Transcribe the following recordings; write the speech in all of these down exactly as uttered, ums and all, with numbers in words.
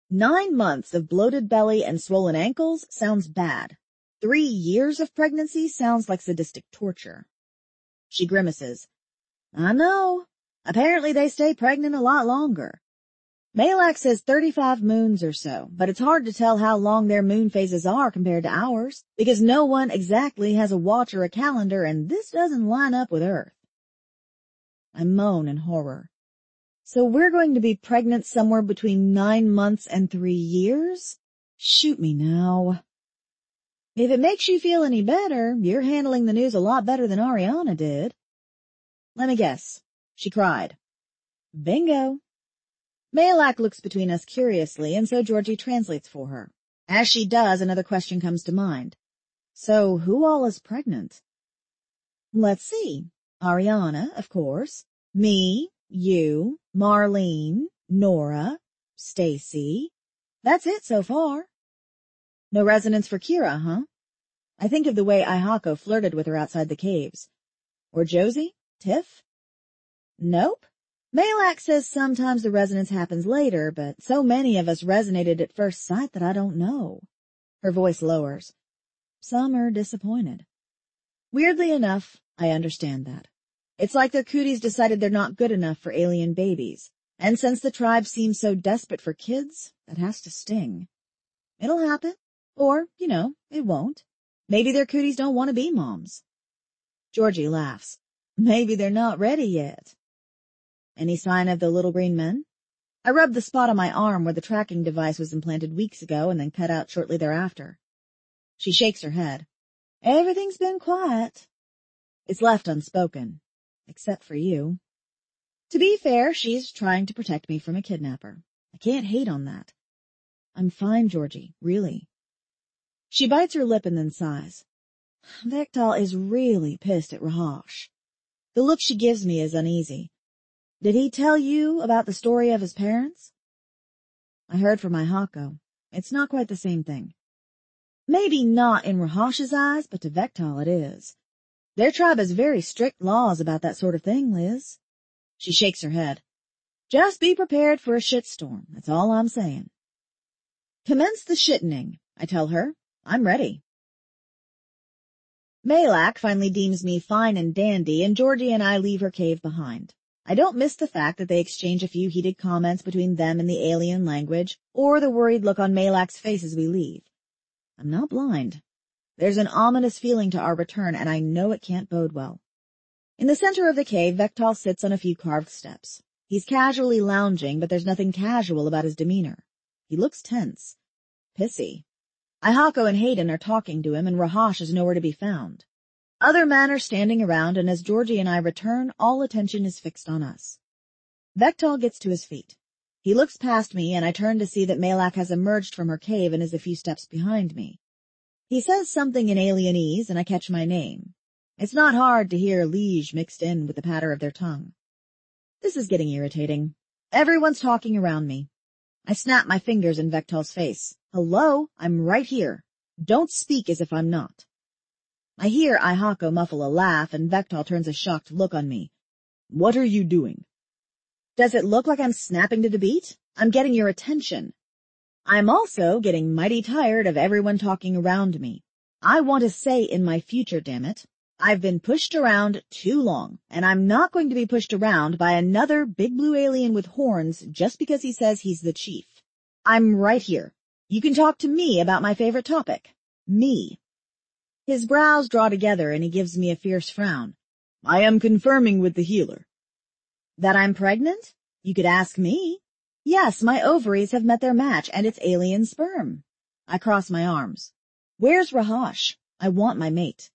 Nine months of bloated belly and swollen ankles sounds bad. Three years of pregnancy sounds like sadistic torture. She grimaces. I know. Apparently they stay pregnant a lot longer. Malak says thirty-five moons or so, but it's hard to tell how long their moon phases are compared to ours, because no one exactly has a watch or a calendar, and this doesn't line up with Earth. I moan in horror. So we're going to be pregnant somewhere between nine months and three years? Shoot me now. If it makes you feel any better, you're handling the news a lot better than Ariana did. Let me guess. She cried. Bingo. Malak looks between us curiously, and so Georgie translates for her. As she does, another question comes to mind. So who all is pregnant? Let's see. Ariana, of course. Me, you, Marlene, Nora, Stacy. That's it so far. No resonance for Kira, huh? I think of the way Ihako flirted with her outside the caves. Or Josie? Tiff? Nope. Malak says sometimes the resonance happens later, but so many of us resonated at first sight that I don't know. Her voice lowers. Some are disappointed. Weirdly enough, I understand that. It's like their cooties decided they're not good enough for alien babies, and since the tribe seems so desperate for kids, that has to sting. It'll happen, or, you know, it won't. Maybe their cooties don't want to be moms. Georgie laughs. Maybe they're not ready yet. Any sign of the little green men? I rubbed the spot on my arm where the tracking device was implanted weeks ago and then cut out shortly thereafter. She shakes her head. Everything's been quiet. It's left unspoken. Except for you. To be fair, she's trying to protect me from a kidnapper. I can't hate on that. I'm fine, Georgie, really. She bites her lip and then sighs. Vektal is really pissed at Rahash. The look she gives me is uneasy. Did he tell you about the story of his parents? I heard from Ihako. It's not quite the same thing. Maybe not in Rahash's eyes, but to Vektal it is. Their tribe has very strict laws about that sort of thing, Liz. She shakes her head. Just be prepared for a shitstorm, that's all I'm saying. Commence the shittening, I tell her. I'm ready. Malak finally deems me fine and dandy, and Georgie and I leave her cave behind. I don't miss the fact that they exchange a few heated comments between them and the alien language, or the worried look on Malak's face as we leave. I'm not blind. There's an ominous feeling to our return, and I know it can't bode well. In the center of the cave, Vektal sits on a few carved steps. He's casually lounging, but there's nothing casual about his demeanor. He looks tense. Pissy. Ihako and Hayden are talking to him, and Rahash is nowhere to be found. Other men are standing around, and as Georgie and I return, all attention is fixed on us. Vektal gets to his feet. He looks past me, and I turn to see that Malak has emerged from her cave and is a few steps behind me. He says something in alienese, and I catch my name. It's not hard to hear liege mixed in with the patter of their tongue. This is getting irritating. Everyone's talking around me. I snap my fingers in Vektal's face. Hello, I'm right here. Don't speak as if I'm not. I hear Ihako muffle a laugh, and Vektal turns a shocked look on me. What are you doing? Does it look like I'm snapping to the beat? I'm getting your attention. I'm also getting mighty tired of everyone talking around me. I want to say in my future, damn it. I've been pushed around too long, and I'm not going to be pushed around by another big blue alien with horns just because he says he's the chief. I'm right here. You can talk to me about my favorite topic. Me. His brows draw together, and he gives me a fierce frown. I am confirming with the healer. That I'm pregnant? You could ask me. Yes, my ovaries have met their match, and it's alien sperm. I cross my arms. Where's Rahash? I want my mate.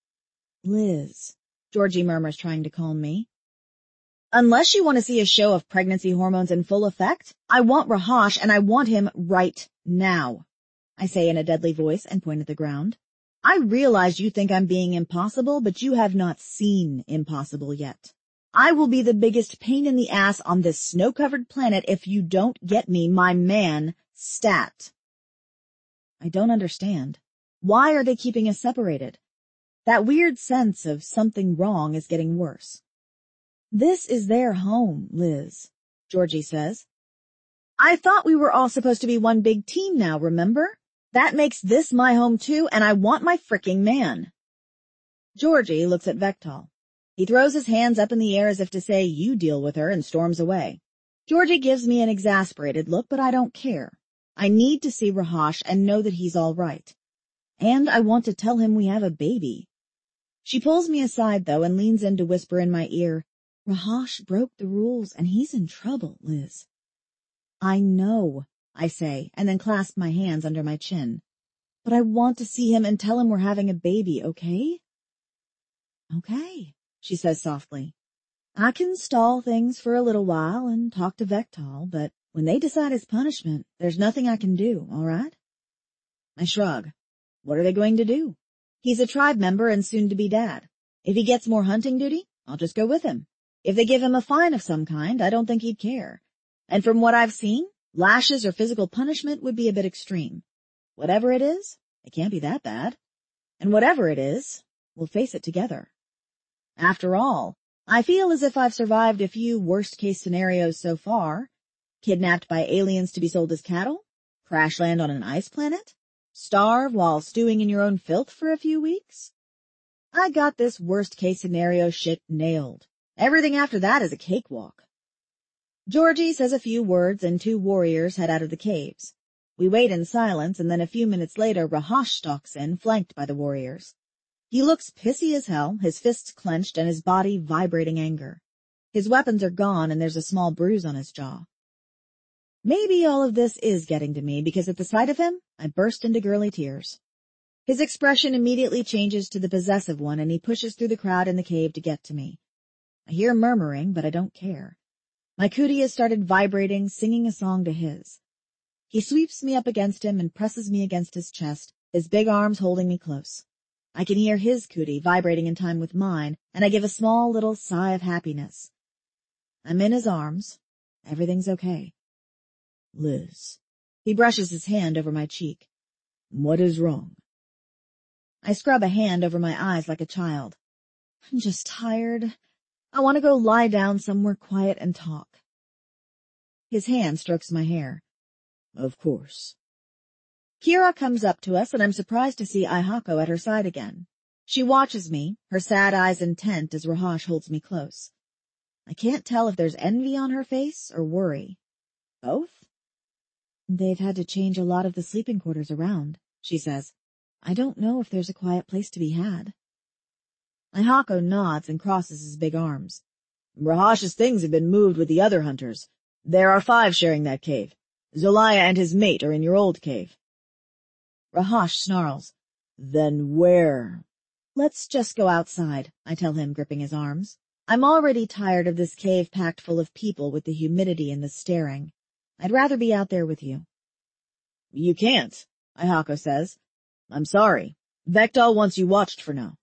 Liz, Georgie murmurs, trying to calm me. Unless you want to see a show of pregnancy hormones in full effect, I want Rahash, and I want him right now, I say in a deadly voice and point at the ground. I realize you think I'm being impossible, but you have not seen impossible yet. I will be the biggest pain in the ass on this snow-covered planet if you don't get me my man stat. I don't understand. Why are they keeping us separated? That weird sense of something wrong is getting worse. This is their home, Liz, Georgie says. I thought we were all supposed to be one big team now, remember? That makes this my home too, and I want my fricking man. Georgie looks at Vektal. He throws his hands up in the air as if to say, you deal with her, and storms away. Georgie gives me an exasperated look, but I don't care. I need to see Rahash and know that he's all right. And I want to tell him we have a baby. She pulls me aside, though, and leans in to whisper in my ear, Rahash broke the rules, and he's in trouble, Liz. I know, I say, and then clasp my hands under my chin. But I want to see him and tell him we're having a baby, okay? Okay, she says softly. I can stall things for a little while and talk to Vektal, but when they decide his punishment, there's nothing I can do, all right? I shrug. What are they going to do? He's a tribe member and soon to be dad. If he gets more hunting duty, I'll just go with him. If they give him a fine of some kind, I don't think he'd care. And from what I've seen, lashes or physical punishment would be a bit extreme. Whatever it is, it can't be that bad. And whatever it is, we'll face it together. After all, I feel as if I've survived a few worst-case scenarios so far. Kidnapped by aliens to be sold as cattle? Crash land on an ice planet? Starve while stewing in your own filth for a few weeks? I got this worst-case scenario shit nailed. Everything after that is a cakewalk. Georgie says a few words and two warriors head out of the caves. We wait in silence, and then a few minutes later Rahash stalks in, flanked by the warriors. He looks pissy as hell, his fists clenched and his body vibrating anger. His weapons are gone and there's a small bruise on his jaw. Maybe all of this is getting to me, because at the sight of him, I burst into girly tears. His expression immediately changes to the possessive one, and he pushes through the crowd in the cave to get to me. I hear murmuring, but I don't care. My cootie has started vibrating, singing a song to his. He sweeps me up against him and presses me against his chest, his big arms holding me close. I can hear his cootie vibrating in time with mine, and I give a small little sigh of happiness. I'm in his arms. Everything's okay. Liz. He brushes his hand over my cheek. What is wrong? I scrub a hand over my eyes like a child. I'm just tired. I want to go lie down somewhere quiet and talk. His hand strokes my hair. Of course. Kira comes up to us, and I'm surprised to see Ihako at her side again. She watches me, her sad eyes intent as Rahash holds me close. I can't tell if there's envy on her face or worry. Both? They've had to change a lot of the sleeping quarters around, she says. I don't know if there's a quiet place to be had. Ihako nods and crosses his big arms. Rahash's things have been moved with the other hunters. There are five sharing that cave. Zolaya and his mate are in your old cave. Rahash snarls. Then where? Let's just go outside, I tell him, gripping his arms. I'm already tired of this cave packed full of people with the humidity and the staring. I'd rather be out there with you. You can't, Ihako says. I'm sorry. Vektal wants you watched for now.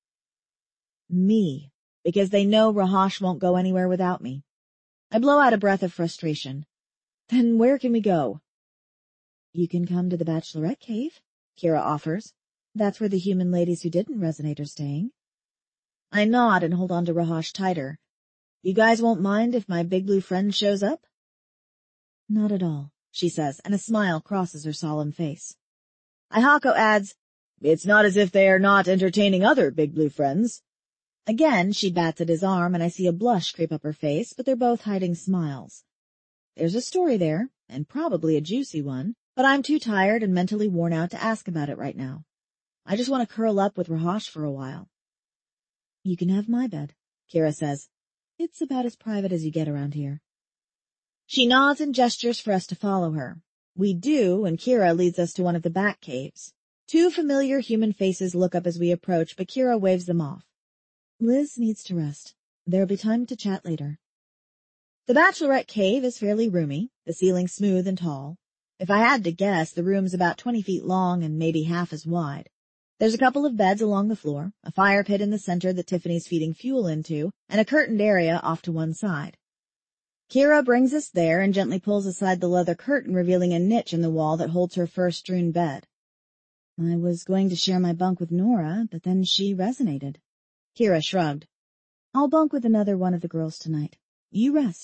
Me, because they know Rahash won't go anywhere without me. I blow out a breath of frustration. Then where can we go? You can come to the Bachelorette Cave, Kira offers. That's where the human ladies who didn't resonate are staying. I nod and hold on to Rahash tighter. You guys won't mind if my big blue friend shows up? Not at all, she says, and a smile crosses her solemn face. Ihako adds, It's not as if they are not entertaining other big blue friends. Again, she bats at his arm, and I see a blush creep up her face, but they're both hiding smiles. There's a story there, and probably a juicy one, but I'm too tired and mentally worn out to ask about it right now. I just want to curl up with Rahash for a while. You can have my bed, Kira says. It's about as private as you get around here. She nods and gestures for us to follow her. We do, and Kira leads us to one of the back caves. Two familiar human faces look up as we approach, but Kira waves them off. Liz needs to rest. There'll be time to chat later. The Bachelorette Cave is fairly roomy, the ceiling smooth and tall. If I had to guess, the room's about twenty feet long and maybe half as wide. There's a couple of beds along the floor, a fire pit in the center that Tiffany's feeding fuel into, and a curtained area off to one side. Kira brings us there and gently pulls aside the leather curtain, revealing a niche in the wall that holds her fur-strewn bed. I was going to share my bunk with Nora, but then she resonated. Kira shrugged. I'll bunk with another one of the girls tonight. You rest.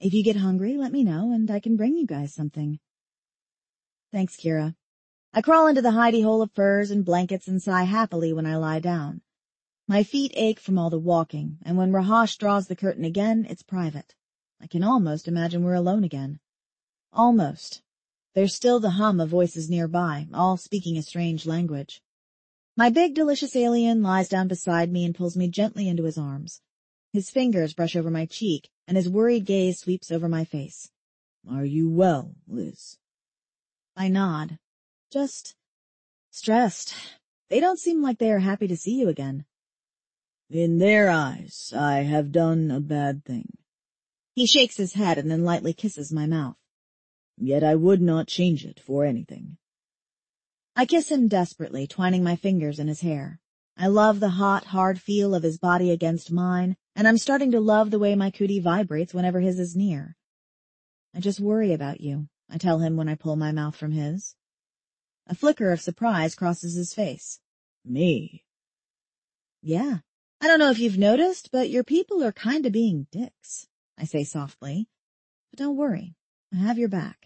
If you get hungry, let me know, and I can bring you guys something. Thanks, Kira. I crawl into the hidey hole of furs and blankets and sigh happily when I lie down. My feet ache from all the walking, and when Rahash draws the curtain again, it's private. I can almost imagine we're alone again. Almost. There's still the hum of voices nearby, all speaking a strange language. My big, delicious alien lies down beside me and pulls me gently into his arms. His fingers brush over my cheek, and his worried gaze sweeps over my face. Are you well, Liz? I nod. Just stressed. They don't seem like they are happy to see you again. In their eyes, I have done a bad thing. He shakes his head and then lightly kisses my mouth. Yet I would not change it for anything. I kiss him desperately, twining my fingers in his hair. I love the hot, hard feel of his body against mine, and I'm starting to love the way my cootie vibrates whenever his is near. I just worry about you, I tell him when I pull my mouth from his. A flicker of surprise crosses his face. Me? Yeah. I don't know if you've noticed, but your people are kinda being dicks, I say softly. But don't worry, I have your back.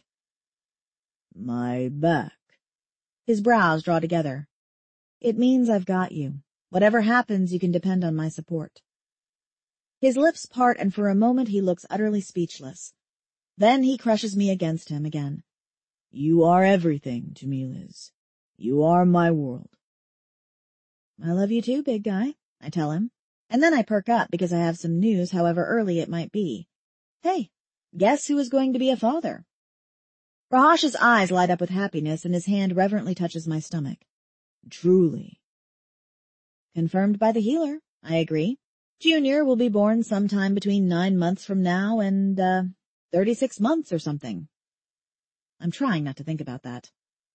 My back? His brows draw together. It means I've got you. Whatever happens, you can depend on my support. His lips part, and for a moment he looks utterly speechless. Then he crushes me against him again. You are everything to me, Liz. You are my world. I love you too, big guy, I tell him, and then I perk up because I have some news, however early it might be. Hey, guess who is going to be a father? Rahash's eyes light up with happiness, and his hand reverently touches my stomach. Truly. Confirmed by the healer, I agree. Junior will be born sometime between nine months from now and, uh, thirty-six months or something. I'm trying not to think about that.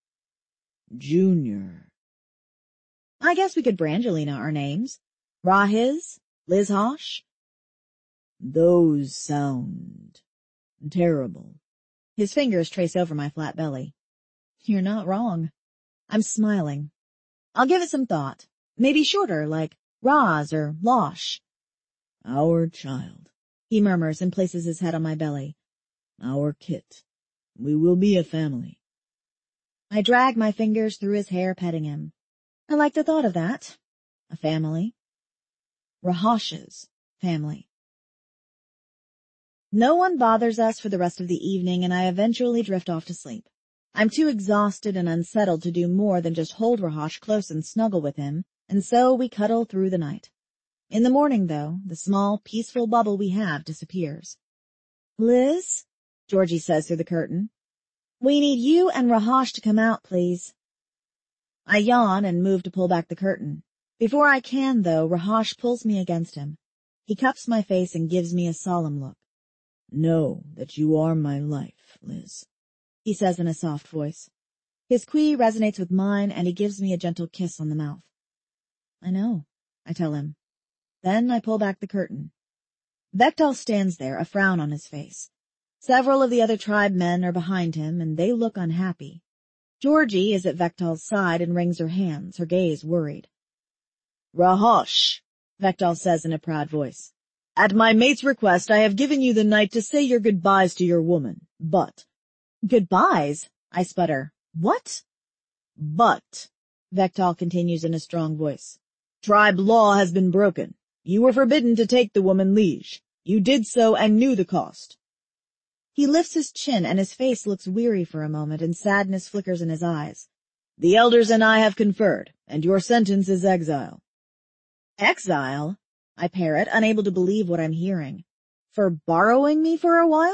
Junior. I guess we could Brangelina our names. Rahiz, Liz Hosh. Those sound terrible. His fingers trace over my flat belly. You're not wrong. I'm smiling. I'll give it some thought. Maybe shorter, like Raz or Losh. Our child, he murmurs and places his head on my belly. Our kit. We will be a family. I drag my fingers through his hair, petting him. I like the thought of that. A family. Rahash's family. No one bothers us for the rest of the evening, and I eventually drift off to sleep. I'm too exhausted and unsettled to do more than just hold Rahash close and snuggle with him, and so we cuddle through the night. In the morning, though, the small, peaceful bubble we have disappears. Liz, Georgie says through the curtain, we need you and Rahash to come out, please. I yawn and move to pull back the curtain. Before I can, though, Rahash pulls me against him. He cups my face and gives me a solemn look. Know that you are my life, Liz, he says in a soft voice. His quee resonates with mine, and he gives me a gentle kiss on the mouth. I know, I tell him. Then I pull back the curtain. Vektal stands there, a frown on his face. Several of the other tribe men are behind him, and they look unhappy. Georgie is at Vektal's side and wrings her hands, her gaze worried. Rahash, Vektal says in a proud voice. At my mate's request, I have given you the night to say your goodbyes to your woman, but— Goodbyes? I sputter. What? But, Vektal continues in a strong voice, tribe law has been broken. You were forbidden to take the woman liege. You did so and knew the cost. He lifts his chin and his face looks weary for a moment, and sadness flickers in his eyes. The elders and I have conferred, and your sentence is exile. Exile? I parrot, unable to believe what I'm hearing. For borrowing me for a while?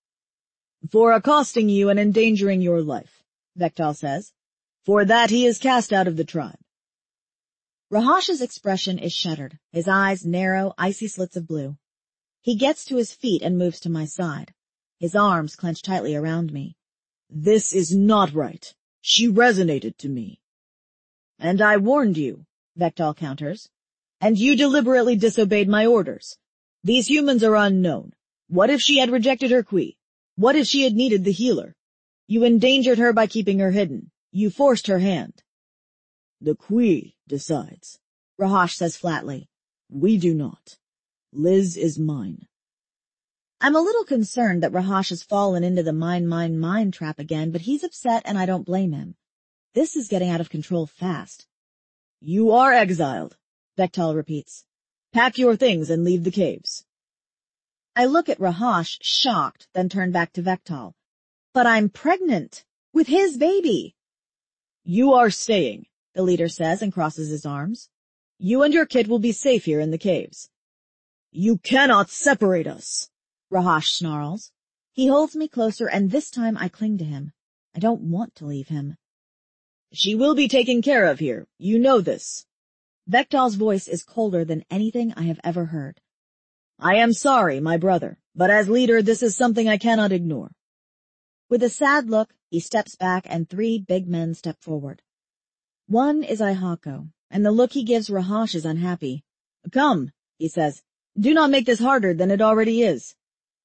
For accosting you and endangering your life, Vektal says. For that he is cast out of the tribe. Rahash's expression is shuttered, his eyes narrow, icy slits of blue. He gets to his feet and moves to my side. His arms clench tightly around me. This is not right. She resonated to me. And I warned you, Vektal counters. And you deliberately disobeyed my orders. These humans are unknown. What if she had rejected her queen? What if she had needed the healer? You endangered her by keeping her hidden. You forced her hand. The queen decides, Rahash says flatly. We do not. Liz is mine. I'm a little concerned that Rahash has fallen into the mine, mine, mine trap again, but he's upset and I don't blame him. This is getting out of control fast. You are exiled, Vektal repeats. Pack your things and leave the caves. I look at Rahash, shocked, then turn back to Vektal. But I'm pregnant, with his baby. You are staying, the leader says and crosses his arms. You and your kid will be safe here in the caves. You cannot separate us, Rahash snarls. He holds me closer and this time I cling to him. I don't want to leave him. She will be taken care of here. You know this. Vektal's voice is colder than anything I have ever heard. I am sorry, my brother, but as leader this is something I cannot ignore. With a sad look, he steps back and three big men step forward. One is Ihako, and the look he gives Rahash is unhappy. Come, he says. Do not make this harder than it already is.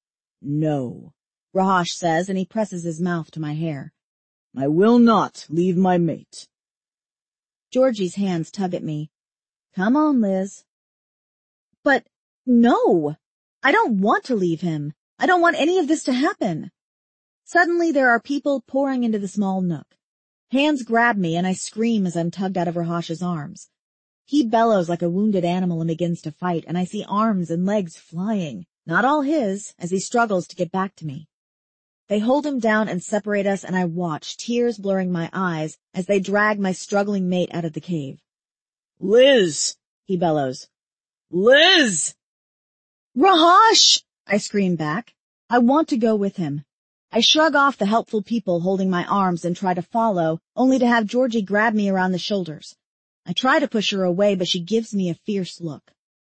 No, Rahash says, and he presses his mouth to my hair. I will not leave my mate. Georgie's hands tug at me. Come on, Liz. But no, I don't want to leave him. I don't want any of this to happen. Suddenly there are people pouring into the small nook. Hands grab me and I scream as I'm tugged out of Rahash's arms. He bellows like a wounded animal and begins to fight, and I see arms and legs flying, not all his, as he struggles to get back to me. They hold him down and separate us, and I watch, tears blurring my eyes, as they drag my struggling mate out of the cave. Liz, he bellows. Liz! Rahash! I scream back. I want to go with him. I shrug off the helpful people holding my arms and try to follow, only to have Georgie grab me around the shoulders. I try to push her away, but she gives me a fierce look.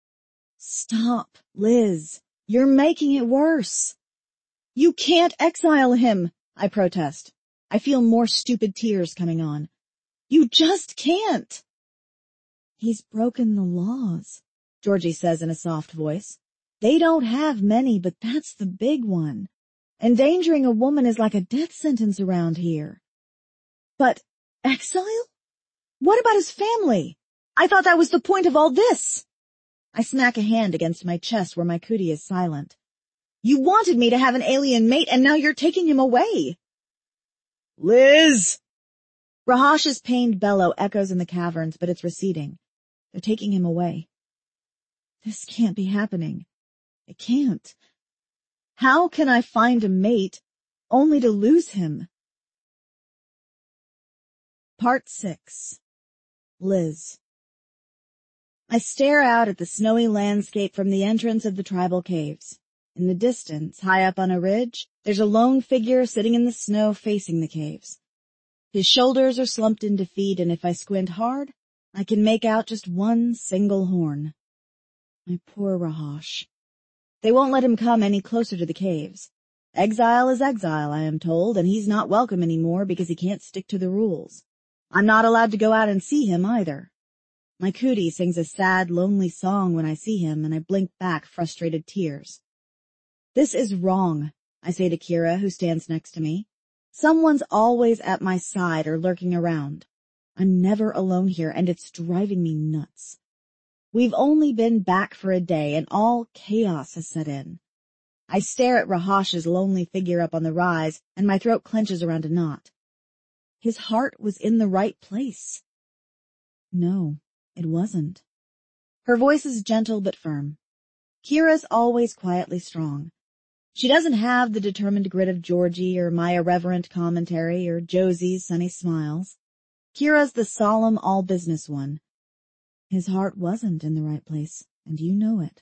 Stop, Liz. You're making it worse. You can't exile him, I protest. I feel more stupid tears coming on. You just can't. He's broken the laws, Georgie says in a soft voice. They don't have many, but that's the big one. Endangering a woman is like a death sentence around here. But exile? What about his family? I thought that was the point of all this. I smack a hand against my chest where my cootie is silent. You wanted me to have an alien mate, and now you're taking him away. Liz! Rahash's pained bellow echoes in the caverns, but it's receding. They're taking him away. This can't be happening. It can't. How can I find a mate only to lose him? Part six. Liz. I stare out at the snowy landscape from the entrance of the tribal caves. In the distance, high up on a ridge, there's a lone figure sitting in the snow facing the caves. His shoulders are slumped in defeat, and if I squint hard, I can make out just one single horn. My poor Rahash. They won't let him come any closer to the caves. Exile is exile, I am told, and he's not welcome anymore because he can't stick to the rules. I'm not allowed to go out and see him either. My cootie sings a sad, lonely song when I see him, and I blink back frustrated tears. This is wrong, I say to Kira, who stands next to me. Someone's always at my side or lurking around. I'm never alone here, and it's driving me nuts. We've only been back for a day, and all chaos has set in. I stare at Rahash's lonely figure up on the rise, and my throat clenches around a knot. His heart was in the right place. No, it wasn't. Her voice is gentle but firm. Kira's always quietly strong. She doesn't have the determined grit of Georgie or my irreverent commentary or Josie's sunny smiles. Kira's the solemn all-business one. His heart wasn't in the right place, and you know it.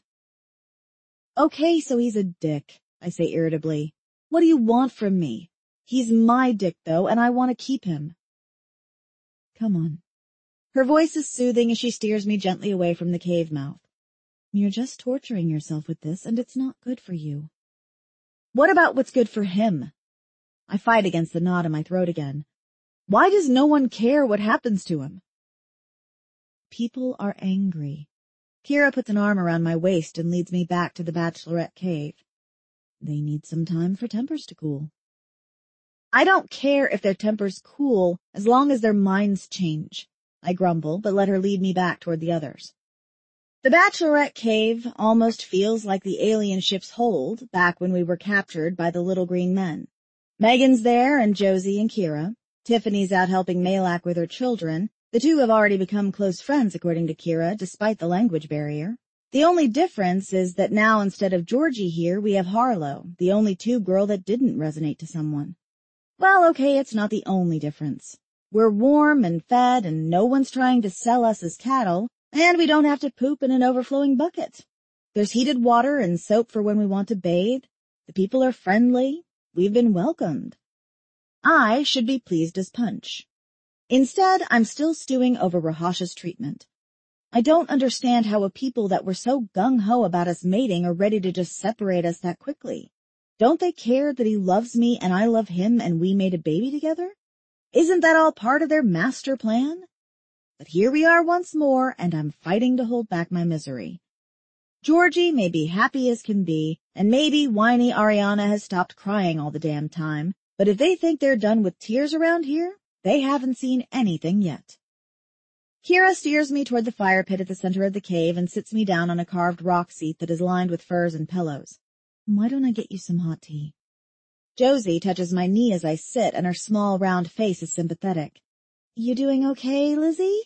Okay, so he's a dick, I say irritably. What do you want from me? He's my dick, though, and I want to keep him. Come on. Her voice is soothing as she steers me gently away from the cave mouth. You're just torturing yourself with this, and it's not good for you. What about what's good for him? I fight against the knot in my throat again. Why does no one care what happens to him? People are angry. Kira puts an arm around my waist and leads me back to the bachelorette cave. They need some time for tempers to cool. I don't care if their tempers cool as long as their minds change. I grumble, but let her lead me back toward the others. The Bachelorette Cave almost feels like the alien ship's hold back when we were captured by the Little Green Men. Megan's there and Josie and Kira. Tiffany's out helping Malak with her children. The two have already become close friends, according to Kira, despite the language barrier. The only difference is that now instead of Georgie here, we have Harlow, the only tube girl that didn't resonate to someone. Well, okay, it's not the only difference. We're warm and fed and no one's trying to sell us as cattle, and we don't have to poop in an overflowing bucket. There's heated water and soap for when we want to bathe. The people are friendly. We've been welcomed. I should be pleased as punch. Instead, I'm still stewing over Rahash's treatment. I don't understand how a people that were so gung-ho about us mating are ready to just separate us that quickly. Don't they care that he loves me and I love him and we made a baby together? Isn't that all part of their master plan? But here we are once more, and I'm fighting to hold back my misery. Georgie may be happy as can be, and maybe whiny Ariana has stopped crying all the damn time, but if they think they're done with tears around here, they haven't seen anything yet. Kira steers me toward the fire pit at the center of the cave and sits me down on a carved rock seat that is lined with furs and pillows. Why don't I get you some hot tea? Josie touches my knee as I sit, and her small, round face is sympathetic. You doing okay, Lizzie?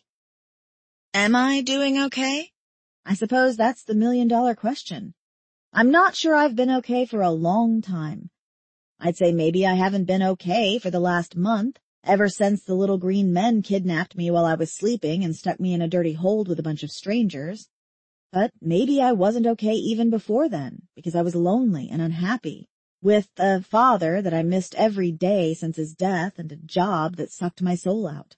Am I doing okay? I suppose that's the million-dollar question. I'm not sure I've been okay for a long time. I'd say maybe I haven't been okay for the last month, ever since the Little Green Men kidnapped me while I was sleeping and stuck me in a dirty hold with a bunch of strangers. But maybe I wasn't okay even before then, because I was lonely and unhappy, with a father that I missed every day since his death and a job that sucked my soul out.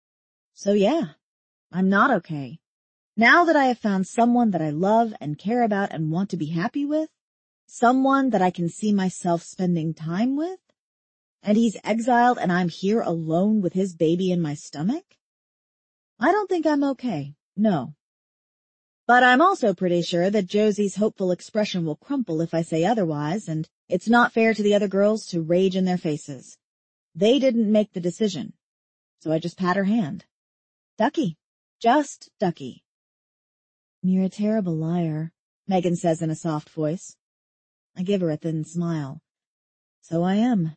So yeah, I'm not okay. Now that I have found someone that I love and care about and want to be happy with, someone that I can see myself spending time with, and he's exiled and I'm here alone with his baby in my stomach, I don't think I'm okay, no. But I'm also pretty sure that Josie's hopeful expression will crumple if I say otherwise, and it's not fair to the other girls to rage in their faces. They didn't make the decision, so I just pat her hand. Ducky. Just Ducky. You're a terrible liar, Megan says in a soft voice. I give her a thin smile. So I am.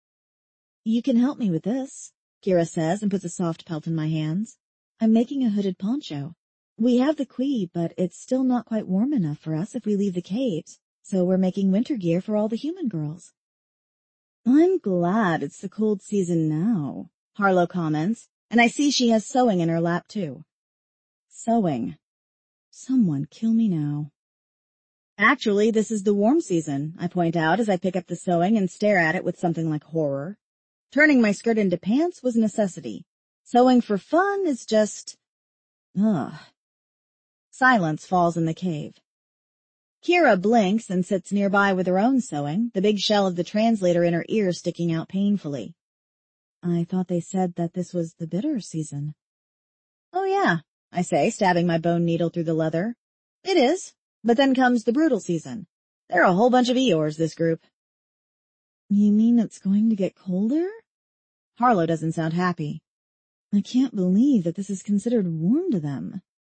You can help me with this, Kira says and puts a soft pelt in my hands. I'm making a hooded poncho. We have the Qui, but it's still not quite warm enough for us if we leave the caves, so we're making winter gear for all the human girls. I'm glad it's the cold season now, Harlow comments, and I see she has sewing in her lap too. Sewing. Someone kill me now. Actually, this is the warm season, I point out as I pick up the sewing and stare at it with something like horror. Turning my skirt into pants was a necessity. Sewing for fun is just... ugh. Silence falls in the cave. Kira blinks and sits nearby with her own sewing, the big shell of the translator in her ear sticking out painfully. I thought they said that this was the bitter season. Oh yeah, I say, stabbing my bone needle through the leather. It is, but then comes the brutal season. They're a whole bunch of Eeyores, this group. You mean it's going to get colder? Harlow doesn't sound happy. I can't believe that this is considered warm to them.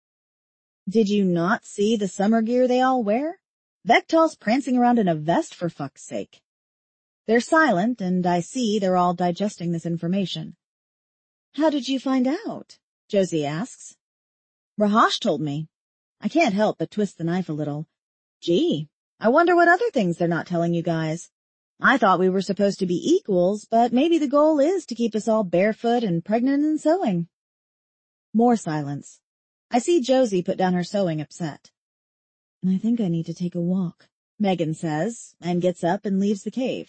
Did you not see the summer gear they all wear? Vectal's prancing around in a vest, for fuck's sake. They're silent, and I see they're all digesting this information. How did you find out? Josie asks. Rahash told me. I can't help but twist the knife a little. Gee, I wonder what other things they're not telling you guys. I thought we were supposed to be equals, but maybe the goal is to keep us all barefoot and pregnant and sewing. More silence. I see Josie put down her sewing, upset. I think I need to take a walk, Megan says, and gets up and leaves the cave.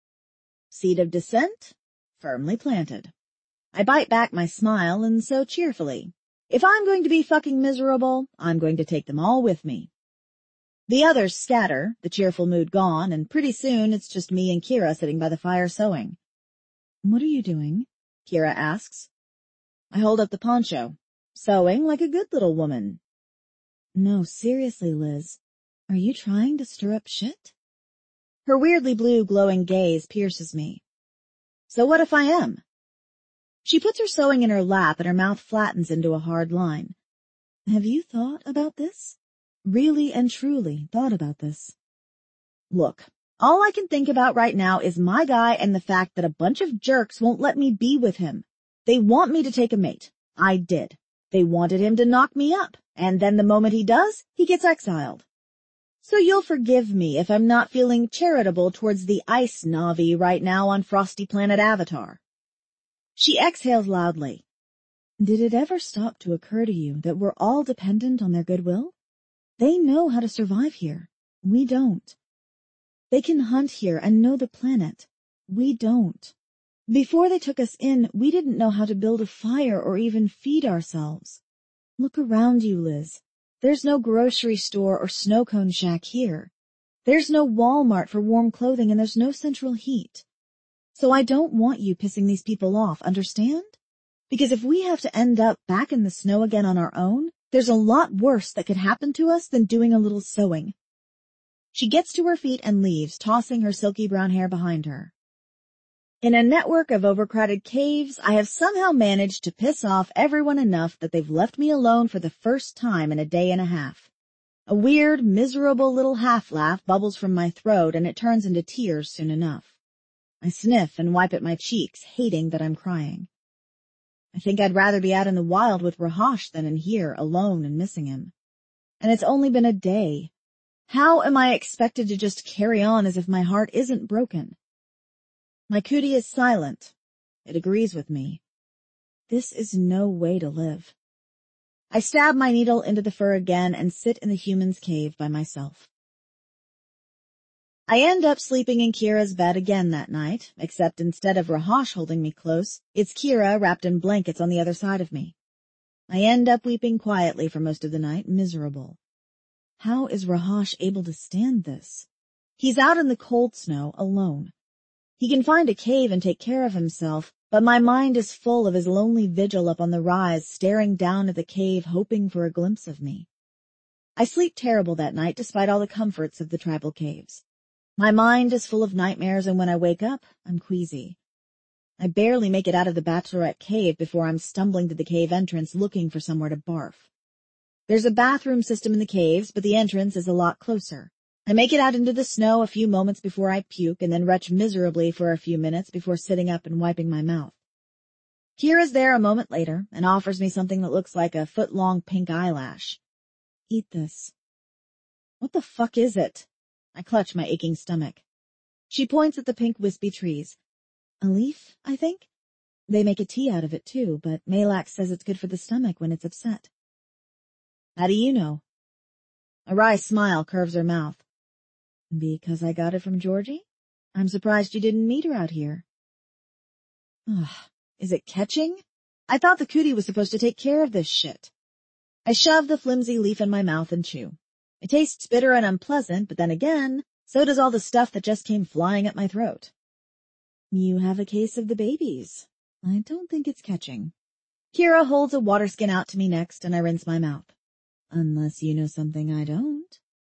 Seed of dissent, firmly planted. I bite back my smile and sew cheerfully. If I'm going to be fucking miserable, I'm going to take them all with me. The others scatter, the cheerful mood gone, and pretty soon it's just me and Kira sitting by the fire sewing. What are you doing? Kira asks. I hold up the poncho, sewing like a good little woman. No, seriously, Liz. Are you trying to stir up shit? Her weirdly blue, glowing gaze pierces me. So what if I am? She puts her sewing in her lap and her mouth flattens into a hard line. Have you thought about this? really and truly thought about this. Look, all I can think about right now is my guy and the fact that a bunch of jerks won't let me be with him. They want me to take a mate. I did. They wanted him to knock me up, and then the moment he does, he gets exiled. So you'll forgive me if I'm not feeling charitable towards the ice Na'vi right now on Frosty Planet Avatar. She exhaled loudly. Did it ever stop to occur to you that we're all dependent on their goodwill? They know how to survive here. We don't. They can hunt here and know the planet. We don't. Before they took us in, we didn't know how to build a fire or even feed ourselves. Look around you, Liz. There's no grocery store or snow cone shack here. There's no Walmart for warm clothing and there's no central heat. So I don't want you pissing these people off, understand? Because if we have to end up back in the snow again on our own, there's a lot worse that could happen to us than doing a little sewing. She gets to her feet and leaves, tossing her silky brown hair behind her. In a network of overcrowded caves, I have somehow managed to piss off everyone enough that they've left me alone for the first time in a day and a half. A weird, miserable little half-laugh bubbles from my throat and it turns into tears soon enough. I sniff and wipe at my cheeks, hating that I'm crying. I think I'd rather be out in the wild with Rahash than in here, alone and missing him. And it's only been a day. How am I expected to just carry on as if my heart isn't broken? My cootie is silent. It agrees with me. This is no way to live. I stab my needle into the fur again and sit in the human's cave by myself. I end up sleeping in Kira's bed again that night, except instead of Rahash holding me close, it's Kira wrapped in blankets on the other side of me. I end up weeping quietly for most of the night, miserable. How is Rahash able to stand this? He's out in the cold snow, alone. He can find a cave and take care of himself, but my mind is full of his lonely vigil up on the rise, staring down at the cave, hoping for a glimpse of me. I sleep terrible that night, despite all the comforts of the tribal caves. My mind is full of nightmares, and when I wake up, I'm queasy. I barely make it out of the Bachelorette cave before I'm stumbling to the cave entrance looking for somewhere to barf. There's a bathroom system in the caves, but the entrance is a lot closer. I make it out into the snow a few moments before I puke and then retch miserably for a few minutes before sitting up and wiping my mouth. Kira's there a moment later and offers me something that looks like a foot-long pink eyelash. Eat this. What the fuck is it? I clutch my aching stomach. She points at the pink wispy trees. A leaf, I think? They make a tea out of it too, but Malak says it's good for the stomach when it's upset. How do you know? A wry smile curves her mouth. Because I got it from Georgie? I'm surprised you didn't meet her out here. Ugh, is it catching? I thought the cootie was supposed to take care of this shit. I shove the flimsy leaf in my mouth and chew. It tastes bitter and unpleasant, but then again, so does all the stuff that just came flying at my throat. You have a case of the babies. I don't think it's catching. Kira holds a water skin out to me next, and I rinse my mouth. Unless you know something I don't.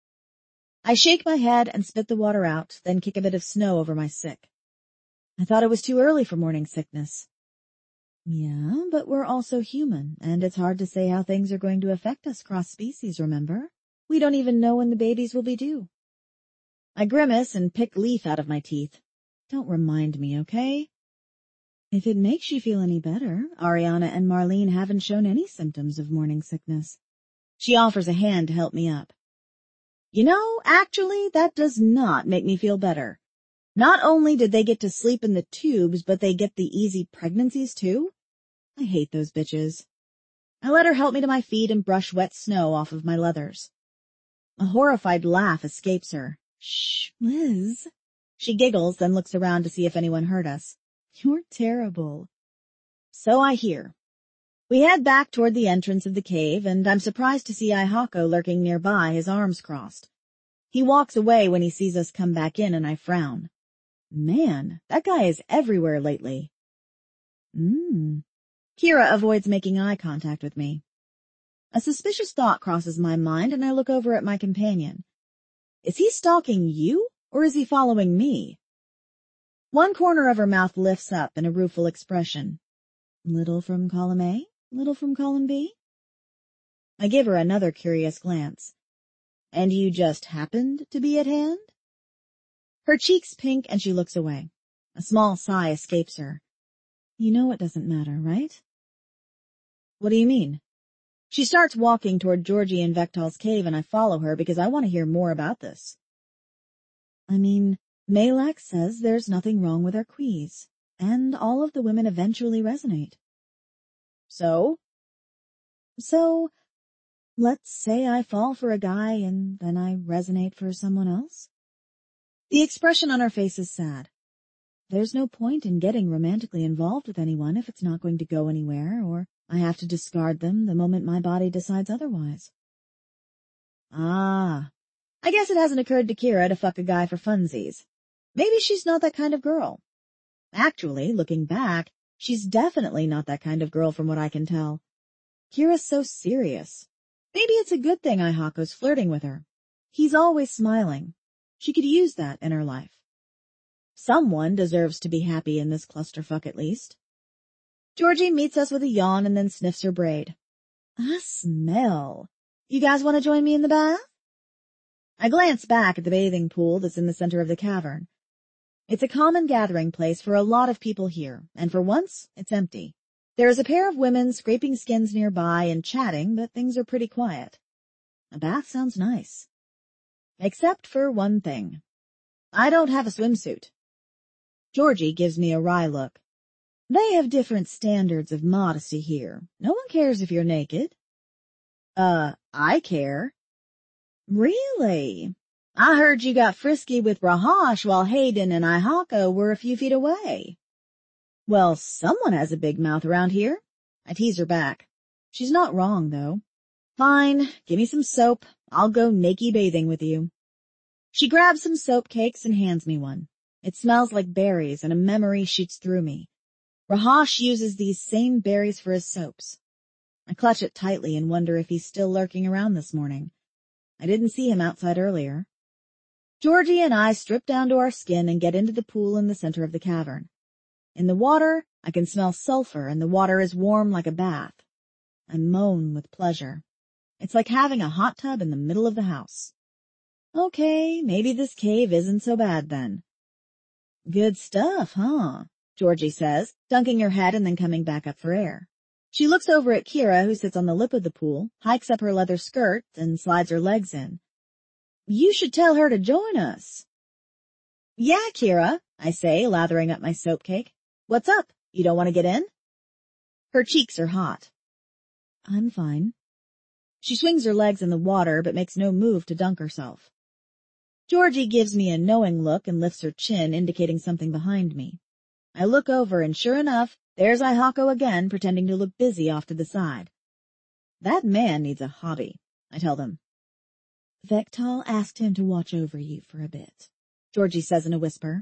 I shake my head and spit the water out, then kick a bit of snow over my sick. I thought it was too early for morning sickness. Yeah, but we're also human, and it's hard to say how things are going to affect us cross-species, remember? We don't even know when the babies will be due. I grimace and pick leaf out of my teeth. Don't remind me, okay? If it makes you feel any better, Ariana and Marlene haven't shown any symptoms of morning sickness. She offers a hand to help me up. You know, actually, that does not make me feel better. Not only did they get to sleep in the tubes, but they get the easy pregnancies too? I hate those bitches. I let her help me to my feet and brush wet snow off of my leathers. A horrified laugh escapes her. Shh, Liz. She giggles, then looks around to see if anyone heard us. You're terrible. So I hear. We head back toward the entrance of the cave, and I'm surprised to see Ihako lurking nearby, his arms crossed. He walks away when he sees us come back in, and I frown. Man, that guy is everywhere lately. Mmm. Kira avoids making eye contact with me. A suspicious thought crosses my mind, and I look over at my companion. Is he stalking you, or is he following me? One corner of her mouth lifts up in a rueful expression. Little from column A, little from column B? I give her another curious glance. And you just happened to be at hand? Her cheeks pink and she looks away. A small sigh escapes her. You know it doesn't matter, right? What do you mean? She starts walking toward Georgie and Vektal's cave and I follow her because I want to hear more about this. I mean, Malak says there's nothing wrong with our quees, and all of the women eventually resonate. So? So, let's say I fall for a guy and then I resonate for someone else? The expression on her face is sad. There's no point in getting romantically involved with anyone if it's not going to go anywhere, or I have to discard them the moment my body decides otherwise. Ah, I guess it hasn't occurred to Kira to fuck a guy for funsies. Maybe she's not that kind of girl. Actually, looking back, she's definitely not that kind of girl from what I can tell. Kira's so serious. Maybe it's a good thing Aihako's flirting with her. He's always smiling. She could use that in her life. Someone deserves to be happy in this clusterfuck at least. Georgie meets us with a yawn and then sniffs her braid. I smell. You guys want to join me in the bath? I glance back at the bathing pool that's in the center of the cavern. It's a common gathering place for a lot of people here, and for once, it's empty. There is a pair of women scraping skins nearby and chatting, but things are pretty quiet. A bath sounds nice. Except for one thing. I don't have a swimsuit. Georgie gives me a wry look. They have different standards of modesty here. No one cares if you're naked. Uh, I care. Really? I heard you got frisky with Rahash while Hayden and Aihako were a few feet away. Well, someone has a big mouth around here. I tease her back. She's not wrong, though. Fine, give me some soap. I'll go naked bathing with you. She grabs some soap cakes and hands me one. It smells like berries, and a memory shoots through me. Rahash uses these same berries for his soaps. I clutch it tightly and wonder if he's still lurking around this morning. I didn't see him outside earlier. Georgie and I strip down to our skin and get into the pool in the center of the cavern. In the water, I can smell sulfur, and the water is warm like a bath. I moan with pleasure. It's like having a hot tub in the middle of the house. Okay, maybe this cave isn't so bad then. Good stuff, huh? Georgie says, dunking her head and then coming back up for air. She looks over at Kira, who sits on the lip of the pool, hikes up her leather skirt, and slides her legs in. You should tell her to join us. Yeah, Kira, I say, lathering up my soap cake. What's up? You don't want to get in? Her cheeks are hot. I'm fine. She swings her legs in the water, but makes no move to dunk herself. Georgie gives me a knowing look and lifts her chin, indicating something behind me. I look over, and sure enough, there's Aihako again, pretending to look busy off to the side. That man needs a hobby, I tell them. Vektal asked him to watch over you for a bit, Georgie says in a whisper.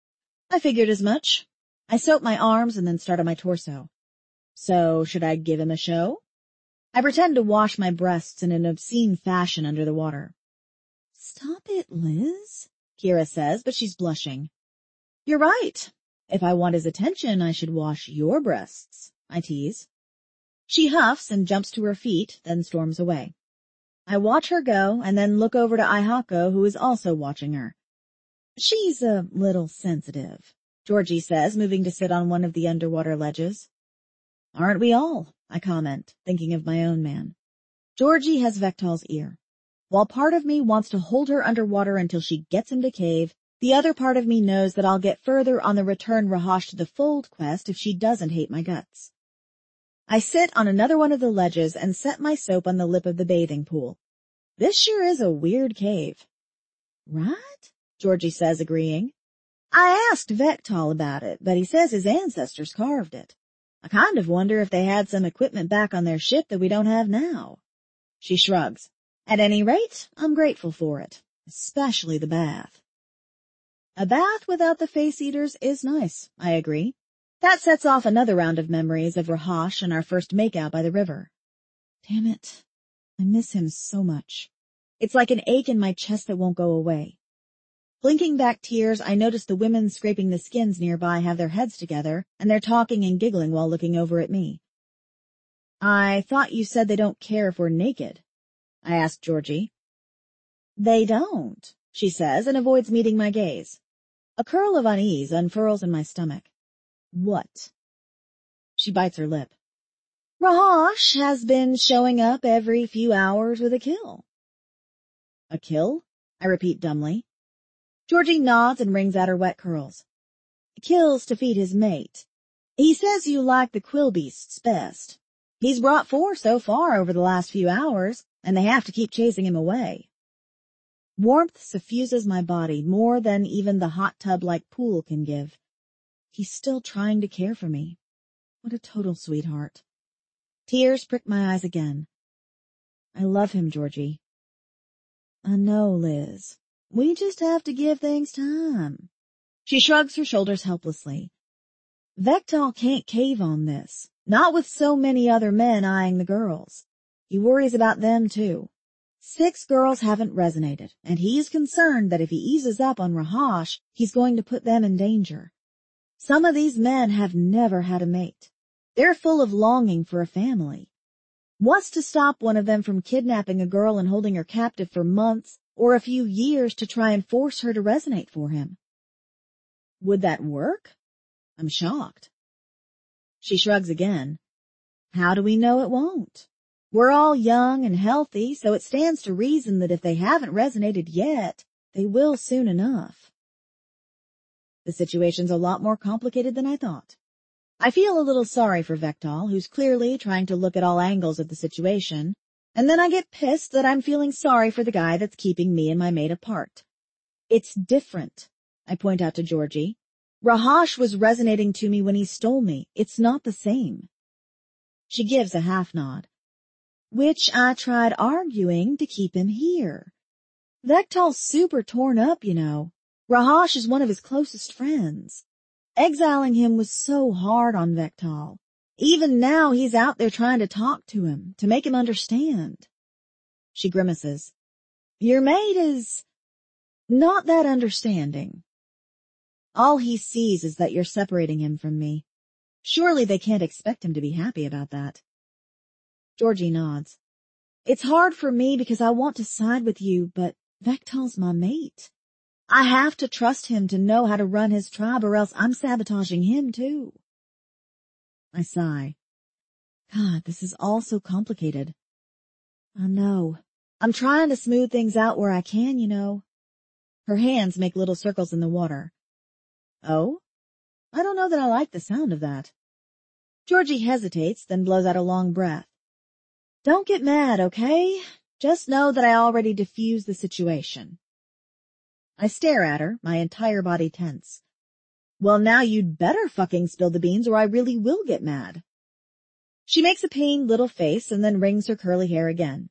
I figured as much. I soap my arms and then start on my torso. So, should I give him a show? I pretend to wash my breasts in an obscene fashion under the water. Stop it, Liz, Kira says, but she's blushing. You're right. If I want his attention, I should wash your breasts, I tease. She huffs and jumps to her feet, then storms away. I watch her go and then look over to Aihako, who is also watching her. She's a little sensitive, Georgie says, moving to sit on one of the underwater ledges. Aren't we all? I comment, thinking of my own man. Georgie has Vektal's ear. While part of me wants to hold her underwater until she gets him to cave, the other part of me knows that I'll get further on the return Rahash to the fold quest if she doesn't hate my guts. I sit on another one of the ledges and set my soap on the lip of the bathing pool. This sure is a weird cave. Right? Georgie says, agreeing. I asked Vektal about it, but he says his ancestors carved it. I kind of wonder if they had some equipment back on their ship that we don't have now. She shrugs. At any rate, I'm grateful for it, especially the bath. A bath without the face-eaters is nice, I agree. That sets off another round of memories of Rahash and our first make-out by the river. Damn it. I miss him so much. It's like an ache in my chest that won't go away. Blinking back tears, I notice the women scraping the skins nearby have their heads together, and they're talking and giggling while looking over at me. I thought you said they don't care if we're naked, I asked Georgie. They don't, she says and avoids meeting my gaze. A curl of unease unfurls in my stomach. What? She bites her lip. Rahash has been showing up every few hours with a kill. A kill? I repeat dumbly. Georgie nods and wrings out her wet curls. Kills to feed his mate. He says you like the quillbeasts best. He's brought four so far over the last few hours, and they have to keep chasing him away. Warmth suffuses my body more than even the hot tub-like pool can give. He's still trying to care for me. What a total sweetheart. Tears prick my eyes again. I love him, Georgie. I know, Liz. We just have to give things time. She shrugs her shoulders helplessly. Vektal can't cave on this, not with so many other men eyeing the girls. He worries about them, too. Six girls haven't resonated, and he's concerned that if he eases up on Rahash, he's going to put them in danger. Some of these men have never had a mate. They're full of longing for a family. What's to stop one of them from kidnapping a girl and holding her captive for months or a few years to try and force her to resonate for him? Would that work? I'm shocked. She shrugs again. How do we know it won't? We're all young and healthy, so it stands to reason that if they haven't resonated yet, they will soon enough. The situation's a lot more complicated than I thought. I feel a little sorry for Vektal, who's clearly trying to look at all angles of the situation, and then I get pissed that I'm feeling sorry for the guy that's keeping me and my mate apart. It's different, I point out to Georgie. Rahash was resonating to me when he stole me. It's not the same. She gives a half nod. Which I tried arguing to keep him here. Vektal's super torn up, you know. Rahash is one of his closest friends. Exiling him was so hard on Vektal. Even now he's out there trying to talk to him, to make him understand. She grimaces. Your mate is not that understanding. All he sees is that you're separating him from me. Surely they can't expect him to be happy about that. Georgie nods. It's hard for me because I want to side with you, but Vektal's my mate. I have to trust him to know how to run his tribe or else I'm sabotaging him too. I sigh. God, this is all so complicated. I know. I'm trying to smooth things out where I can, you know. Her hands make little circles in the water. Oh? I don't know that I like the sound of that. Georgie hesitates, then blows out a long breath. Don't get mad, okay? Just know that I already diffused the situation. I stare at her, my entire body tense. Well, now you'd better fucking spill the beans or I really will get mad. She makes a pained little face and then wrings her curly hair again.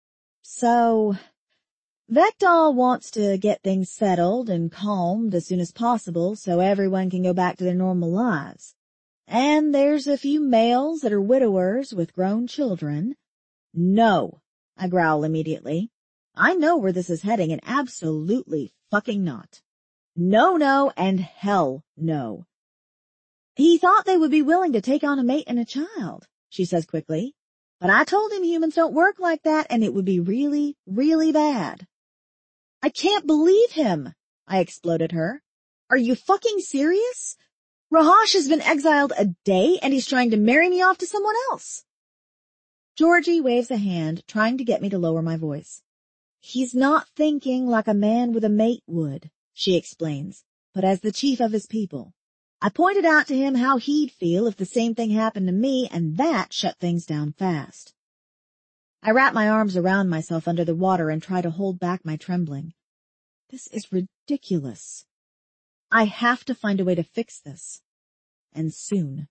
So, Vektal wants to get things settled and calmed as soon as possible so everyone can go back to their normal lives. And there's a few males that are widowers with grown children. No, I growl immediately. I know where this is heading and absolutely fucking not. No, no, and hell no. He thought they would be willing to take on a mate and a child, she says quickly. But I told him humans don't work like that and it would be really, really bad. I can't believe him, I explode at her. Are you fucking serious? Rahash has been exiled a day and he's trying to marry me off to someone else. Georgie waves a hand, trying to get me to lower my voice. He's not thinking like a man with a mate would, she explains, but as the chief of his people. I pointed out to him how he'd feel if the same thing happened to me, and that shut things down fast. I wrap my arms around myself under the water and try to hold back my trembling. This is ridiculous. I have to find a way to fix this. And soon.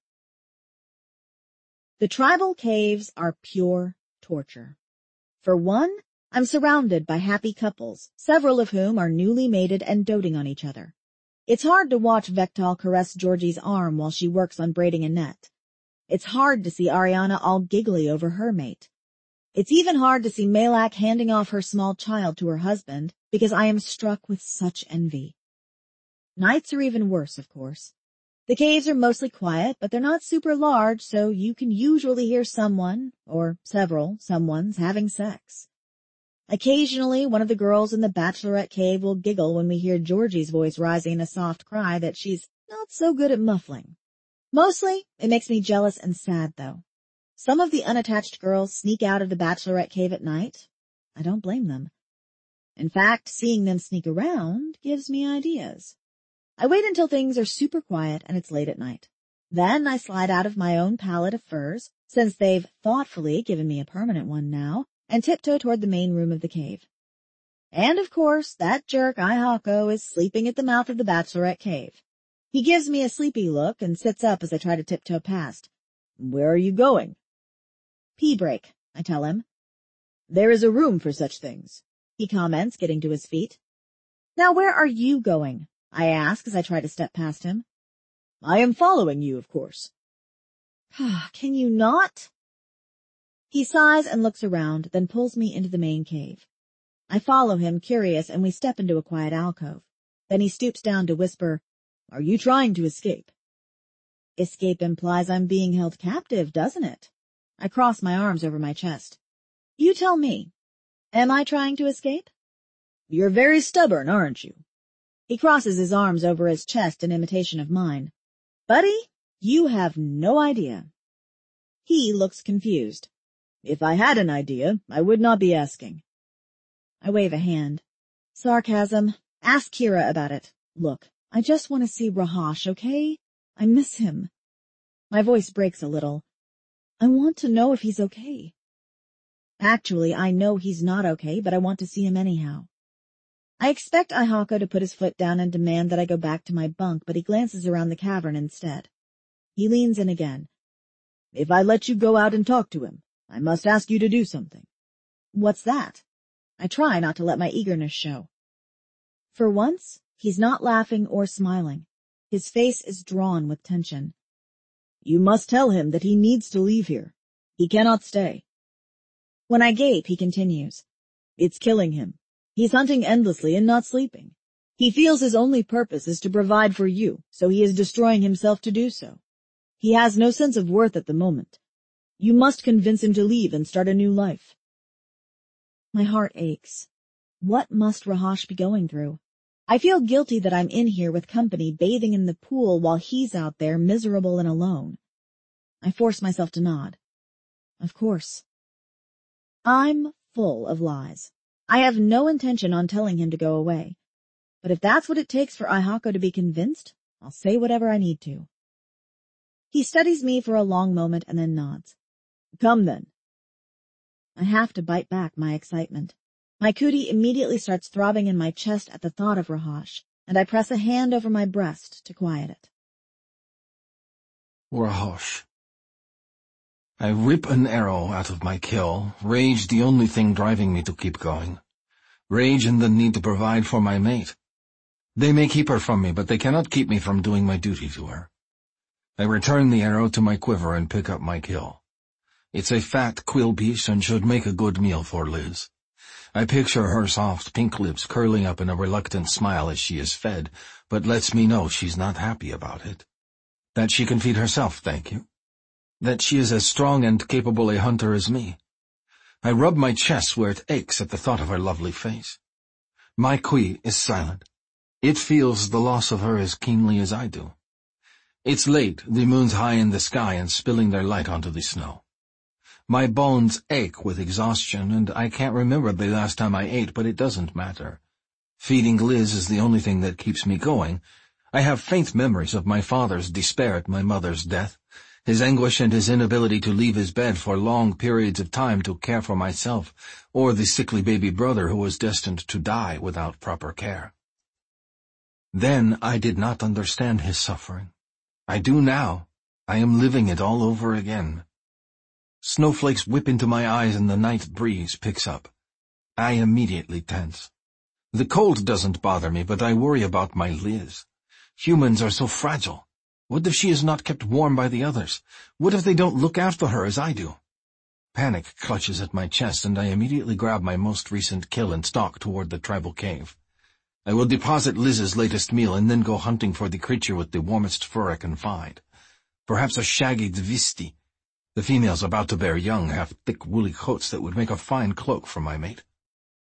The tribal caves are pure torture. For one, I'm surrounded by happy couples, several of whom are newly mated and doting on each other. It's hard to watch Vektal caress Georgie's arm while she works on braiding a net. It's hard to see Ariana all giggly over her mate. It's even hard to see Malak handing off her small child to her husband because I am struck with such envy. Nights are even worse, of course. The caves are mostly quiet, but they're not super large, so you can usually hear someone, or several someones, having sex. Occasionally, one of the girls in the bachelorette cave will giggle when we hear Georgie's voice rising in a soft cry that she's not so good at muffling. Mostly, it makes me jealous and sad, though. Some of the unattached girls sneak out of the bachelorette cave at night. I don't blame them. In fact, seeing them sneak around gives me ideas. I wait until things are super quiet and it's late at night. Then I slide out of my own pallet of furs, since they've thoughtfully given me a permanent one now, and tiptoe toward the main room of the cave. And of course, that jerk Ihako is sleeping at the mouth of the bachelorette cave. He gives me a sleepy look and sits up as I try to tiptoe past. "Where are you going?" "Pee break," I tell him. "There is a room for such things," he comments, getting to his feet. "Now where are you going?" I ask as I try to step past him. "I am following you, of course." "Can you not?" He sighs and looks around, then pulls me into the main cave. I follow him, curious, and we step into a quiet alcove. Then he stoops down to whisper, "Are you trying to escape?" "Escape implies I'm being held captive, doesn't it?" I cross my arms over my chest. "You tell me. Am I trying to escape?" "You're very stubborn, aren't you?" He crosses his arms over his chest in imitation of mine. "Buddy, you have no idea." He looks confused. "If I had an idea, I would not be asking." I wave a hand. "Sarcasm. Ask Kira about it. Look, I just want to see Rahash, okay? I miss him." My voice breaks a little. I want to know if he's okay. Actually, I know he's not okay, but I want to see him anyhow. I expect Ihako to put his foot down and demand that I go back to my bunk, but he glances around the cavern instead. He leans in again. "If I let you go out and talk to him, I must ask you to do something." "What's that?" I try not to let my eagerness show. For once, he's not laughing or smiling. His face is drawn with tension. "You must tell him that he needs to leave here. He cannot stay." When I gape, he continues. "It's killing him. He's hunting endlessly and not sleeping. He feels his only purpose is to provide for you, so he is destroying himself to do so. He has no sense of worth at the moment. You must convince him to leave and start a new life." My heart aches. What must Rahash be going through? I feel guilty that I'm in here with company bathing in the pool while he's out there miserable and alone. I force myself to nod. Of course. I'm full of lies. I have no intention on telling him to go away. But if that's what it takes for Ihako to be convinced, I'll say whatever I need to. He studies me for a long moment and then nods. "Come then." I have to bite back my excitement. My cootie immediately starts throbbing in my chest at the thought of Rahash, and I press a hand over my breast to quiet it. Rahash. I rip an arrow out of my kill, rage the only thing driving me to keep going. Rage and the need to provide for my mate. They may keep her from me, but they cannot keep me from doing my duty to her. I return the arrow to my quiver and pick up my kill. It's a fat quillpiece and should make a good meal for Liz. I picture her soft pink lips curling up in a reluctant smile as she is fed, but lets me know she's not happy about it. That she can feed herself, thank you. That she is as strong and capable a hunter as me. I rub my chest where it aches at the thought of her lovely face. My Kui is silent. It feels the loss of her as keenly as I do. It's late, the moon's high in the sky and spilling their light onto the snow. My bones ache with exhaustion, and I can't remember the last time I ate, but it doesn't matter. Feeding Liz is the only thing that keeps me going. I have faint memories of my father's despair at my mother's death, his anguish and his inability to leave his bed for long periods of time to care for myself, or the sickly baby brother who was destined to die without proper care. Then I did not understand his suffering. I do now. I am living it all over again. Snowflakes whip into my eyes and the night breeze picks up. I immediately tense. The cold doesn't bother me, but I worry about my Liz. Humans are so fragile. What if she is not kept warm by the others? What if they don't look after her as I do? Panic clutches at my chest, and I immediately grab my most recent kill and stalk toward the tribal cave. I will deposit Liz's latest meal and then go hunting for the creature with the warmest fur I can find. Perhaps a shaggy Dvisti. The females about to bear young have thick woolly coats that would make a fine cloak for my mate.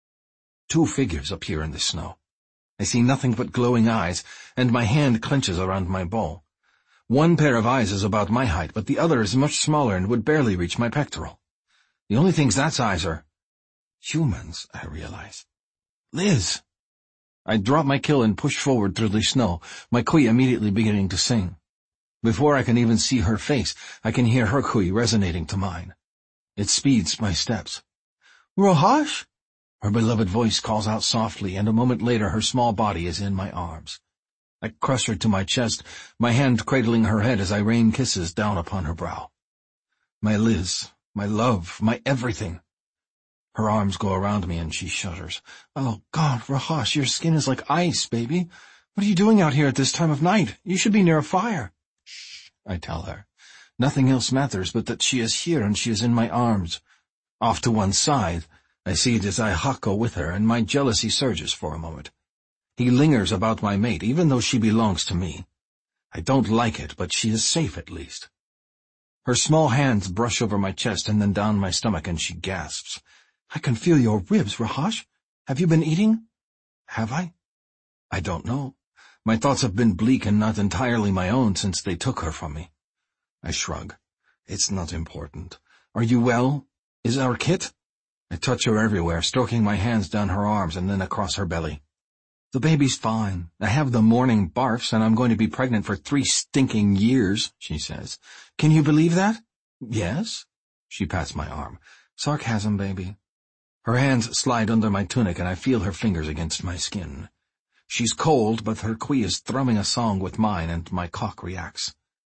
Two figures appear in the snow. I see nothing but glowing eyes, and my hand clenches around my bow. One pair of eyes is about my height, but the other is much smaller and would barely reach my pectoral. The only things that size are humans, I realize. Liz! I drop my kill and push forward through the snow, my kui immediately beginning to sing. Before I can even see her face, I can hear her kui resonating to mine. It speeds my steps. Rohash? Her beloved voice calls out softly, and a moment later her small body is in my arms. I crush her to my chest, my hand cradling her head as I rain kisses down upon her brow. My Liz, my love, my everything. Her arms go around me and she shudders. Oh, God, Rohash, your skin is like ice, baby. What are you doing out here at this time of night? You should be near a fire. Shh, I tell her. Nothing else matters but that she is here and she is in my arms. Off to one side, I see it as I hako with her, and my jealousy surges for a moment. He lingers about my mate, even though she belongs to me. I don't like it, but she is safe at least. Her small hands brush over my chest and then down my stomach, and she gasps. I can feel your ribs, Rohash. Have you been eating? Have I? I don't know. My thoughts have been bleak and not entirely my own since they took her from me. I shrug. It's not important. Are you well? Is our Kit? I touch her everywhere, stroking my hands down her arms and then across her belly. The baby's fine. I have the morning barfs, and I'm going to be pregnant for three stinking years, she says. Can you believe that? Yes. She pats my arm. Sarcasm, baby. Her hands slide under my tunic, and I feel her fingers against my skin. She's cold, but her kui is thrumming a song with mine, and my cock reacts.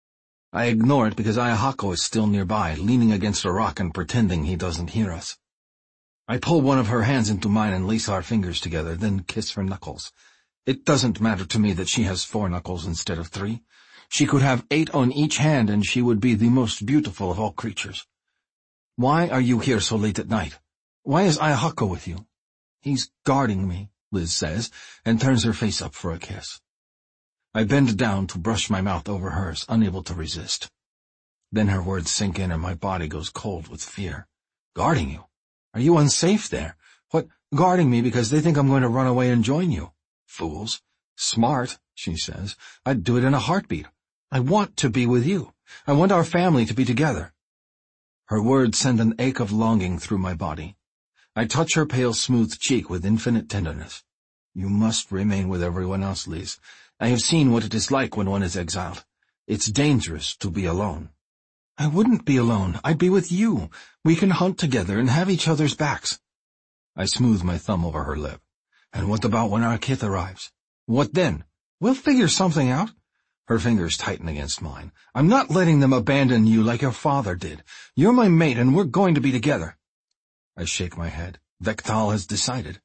I ignore it because Ayahako is still nearby, leaning against a rock and pretending he doesn't hear us. I pull one of her hands into mine and lace our fingers together, then kiss her knuckles. It doesn't matter to me that she has four knuckles instead of three. She could have eight on each hand, and she would be the most beautiful of all creatures. Why are you here so late at night? Why is Ayahako with you? He's guarding me, Liz says, and turns her face up for a kiss. I bend down to brush my mouth over hers, unable to resist. Then her words sink in and my body goes cold with fear. Guarding you? Are you unsafe there? What, guarding me because they think I'm going to run away and join you? Fools. Smart, she says. I'd do it in a heartbeat. I want to be with you. I want our family to be together. Her words send an ache of longing through my body. I touch her pale, smooth cheek with infinite tenderness. You must remain with everyone else, Liz. I have seen what it is like when one is exiled. It's dangerous to be alone. I wouldn't be alone. I'd be with you. We can hunt together and have each other's backs. I smooth my thumb over her lip. And what about when our Kith arrives? What then? We'll figure something out. Her fingers tighten against mine. I'm not letting them abandon you like your father did. You're my mate and we're going to be together. I shake my head. Vektal has decided.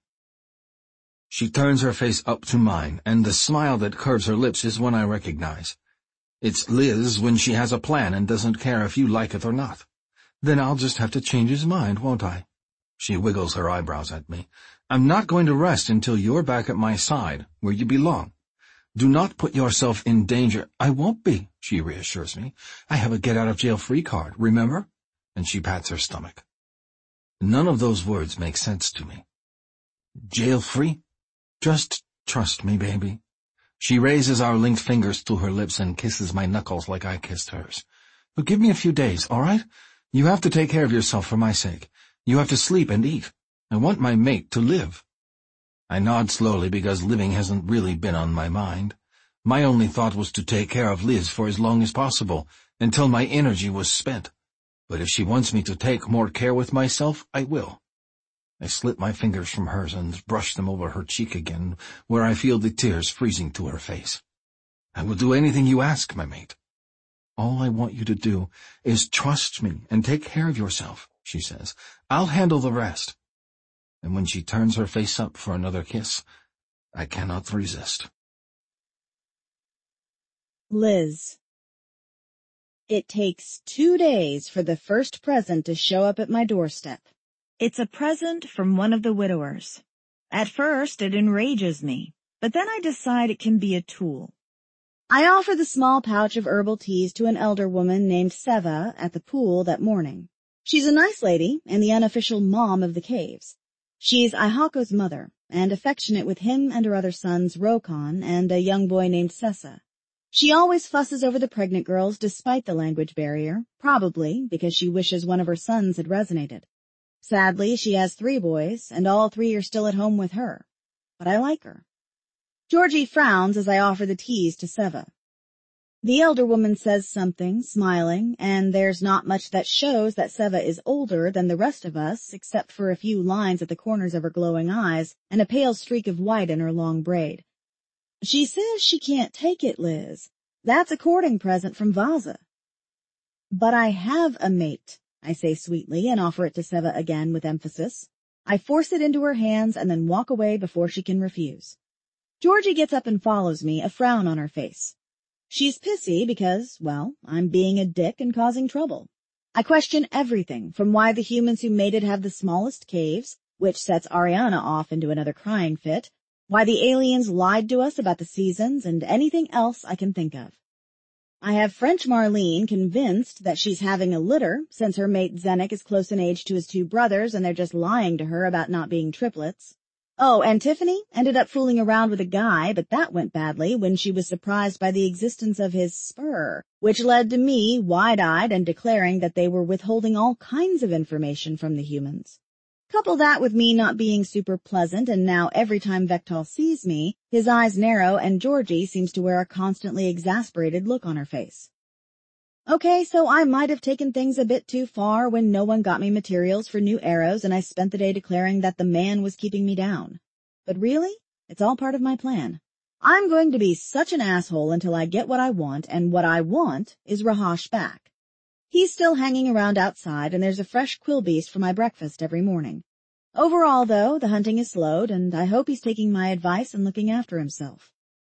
She turns her face up to mine, and the smile that curves her lips is one I recognize. It's Liz when she has a plan and doesn't care if you like it or not. Then I'll just have to change his mind, won't I? She wiggles her eyebrows at me. I'm not going to rest until you're back at my side, where you belong. Do not put yourself in danger. I won't be, she reassures me. I have a get-out-of-jail-free card, remember? And she pats her stomach. None of those words make sense to me. Jail-free? Just trust me, baby. She raises our linked fingers to her lips and kisses my knuckles like I kissed hers. But give me a few days, all right? You have to take care of yourself for my sake. You have to sleep and eat. I want my mate to live. I nod slowly because living hasn't really been on my mind. My only thought was to take care of Liz for as long as possible, until my energy was spent. But if she wants me to take more care with myself, I will. I slip my fingers from hers and brush them over her cheek again, where I feel the tears freezing to her face. I will do anything you ask, my mate. All I want you to do is trust me and take care of yourself, she says. I'll handle the rest. And when she turns her face up for another kiss, I cannot resist. Liz. It takes two days for the first present to show up at my doorstep. It's a present from one of the widowers. At first, it enrages me, but then I decide it can be a tool. I offer the small pouch of herbal teas to an elder woman named Seva at the pool that morning. She's a nice lady and the unofficial mom of the caves. She's Ihako's mother, and affectionate with him and her other sons Rokon and a young boy named Sessa. She always fusses over the pregnant girls despite the language barrier, probably because she wishes one of her sons had resonated. Sadly, she has three boys, and all three are still at home with her. But I like her. Georgie frowns as I offer the teas to Seva. The elder woman says something, smiling, and there's not much that shows that Seva is older than the rest of us, except for a few lines at the corners of her glowing eyes and a pale streak of white in her long braid. She says she can't take it, Liz. That's a courting present from Vaza. But I have a mate, I say sweetly and offer it to Seva again with emphasis. I force it into her hands and then walk away before she can refuse. Georgie gets up and follows me, a frown on her face. She's pissy because, well, I'm being a dick and causing trouble. I question everything, from why the humans who made it have the smallest caves, which sets Ariana off into another crying fit, why the aliens lied to us about the seasons, and anything else I can think of. I have French Marlene convinced that she's having a litter, since her mate Zenek is close in age to his two brothers and they're just lying to her about not being triplets. Oh, and Tiffany ended up fooling around with a guy, but that went badly when she was surprised by the existence of his spur, which led to me wide-eyed and declaring that they were withholding all kinds of information from the humans. Couple that with me not being super pleasant, and now every time Vektal sees me, his eyes narrow and Georgie seems to wear a constantly exasperated look on her face. Okay, so I might have taken things a bit too far when no one got me materials for new arrows and I spent the day declaring that the man was keeping me down. But really, it's all part of my plan. I'm going to be such an asshole until I get what I want, and what I want is Rahash back. He's still hanging around outside, and there's a fresh quillbeast for my breakfast every morning. Overall, though, the hunting is slowed, and I hope he's taking my advice and looking after himself.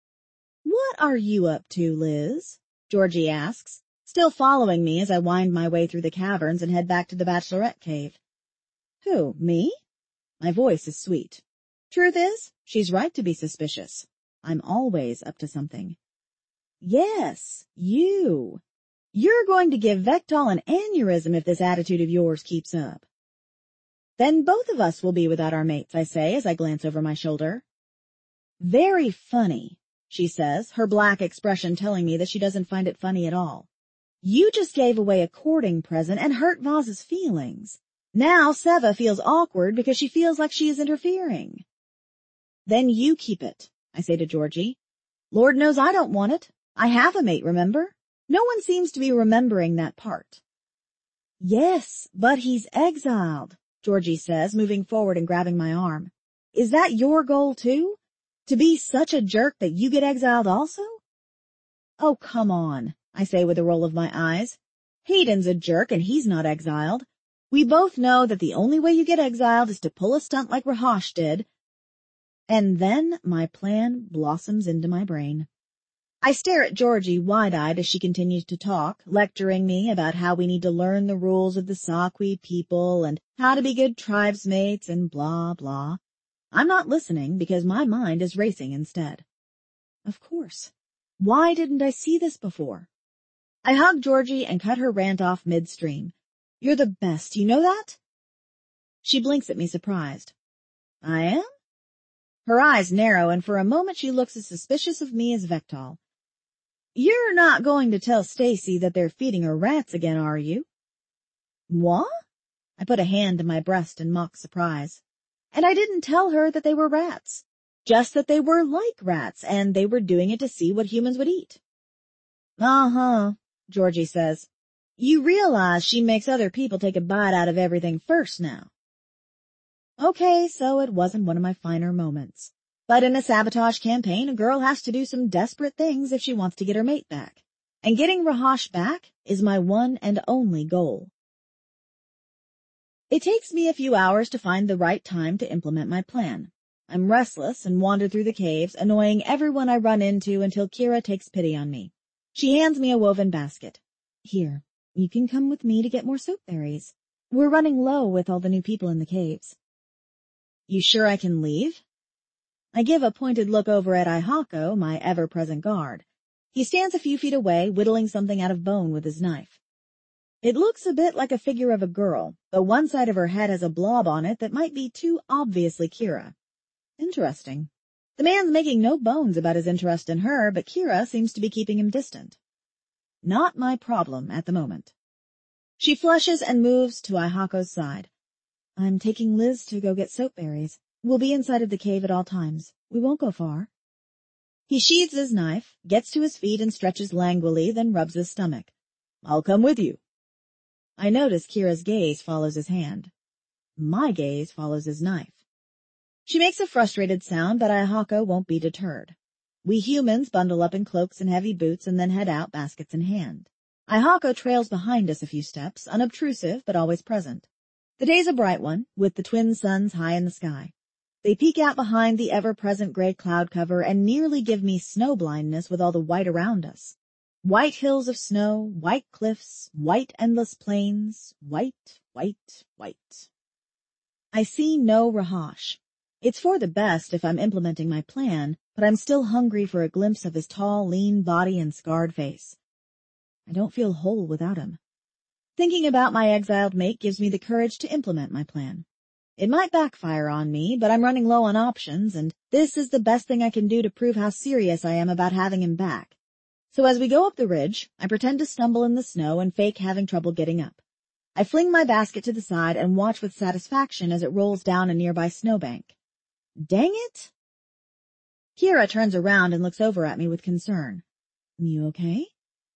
"What are you up to, Liz?" Georgie asks, still following me as I wind my way through the caverns and head back to the Bachelorette Cave. Who, me? My voice is sweet. Truth is, she's right to be suspicious. I'm always up to something. Yes, you. You're going to give Vektal an aneurysm if this attitude of yours keeps up. Then both of us will be without our mates, I say as I glance over my shoulder. Very funny, she says, her black expression telling me that she doesn't find it funny at all. You just gave away a courting present and hurt Vaz's feelings. Now Seva feels awkward because she feels like she is interfering. Then you keep it, I say to Georgie. Lord knows I don't want it. I have a mate, remember? No one seems to be remembering that part. Yes, but he's exiled, Georgie says, moving forward and grabbing my arm. Is that your goal, too? To be such a jerk that you get exiled also? Oh, come on, I say with a roll of my eyes. Hayden's a jerk and he's not exiled. We both know that the only way you get exiled is to pull a stunt like Rahash did. And then my plan blossoms into my brain. I stare at Georgie wide-eyed as she continues to talk, lecturing me about how we need to learn the rules of the Saqui people and how to be good tribesmates and blah, blah. I'm not listening because my mind is racing instead. Of course. Why didn't I see this before? I hug Georgie and cut her rant off midstream. You're the best, you know that? She blinks at me surprised. I am? Her eyes narrow, and for a moment she looks as suspicious of me as Vektal. You're not going to tell Stacy that they're feeding her rats again, are you? What? I put a hand to my breast in mock surprise. And I didn't tell her that they were rats. Just that they were like rats, and they were doing it to see what humans would eat. Uh-huh, Georgie says. You realize she makes other people take a bite out of everything first now. Okay, so it wasn't one of my finer moments. But in a sabotage campaign, a girl has to do some desperate things if she wants to get her mate back. And getting Rahash back is my one and only goal. It takes me a few hours to find the right time to implement my plan. I'm restless and wander through the caves, annoying everyone I run into until Kira takes pity on me. She hands me a woven basket. Here, you can come with me to get more soap berries. We're running low with all the new people in the caves. You sure I can leave? I give a pointed look over at Ihako, my ever-present guard. He stands a few feet away, whittling something out of bone with his knife. It looks a bit like a figure of a girl, though one side of her head has a blob on it that might be too obviously Kira. Interesting. The man's making no bones about his interest in her, but Kira seems to be keeping him distant. Not my problem at the moment. She flushes and moves to Aihako's side. I'm taking Liz to go get soap berries. We'll be inside of the cave at all times. We won't go far. He sheathes his knife, gets to his feet and stretches languidly, then rubs his stomach. I'll come with you. I notice Kira's gaze follows his hand. My gaze follows his knife. She makes a frustrated sound, but Aihako won't be deterred. We humans bundle up in cloaks and heavy boots and then head out, baskets in hand. Aihako trails behind us a few steps, unobtrusive but always present. The day's a bright one, with the twin suns high in the sky. They peek out behind the ever-present gray cloud cover and nearly give me snow blindness with all the white around us. White hills of snow, white cliffs, white endless plains, white, white, white. I see no Rahash. It's for the best if I'm implementing my plan, but I'm still hungry for a glimpse of his tall, lean body and scarred face. I don't feel whole without him. Thinking about my exiled mate gives me the courage to implement my plan. It might backfire on me, but I'm running low on options, and this is the best thing I can do to prove how serious I am about having him back. So as we go up the ridge, I pretend to stumble in the snow and fake having trouble getting up. I fling my basket to the side and watch with satisfaction as it rolls down a nearby snowbank. Dang it! Kira turns around and looks over at me with concern. You okay?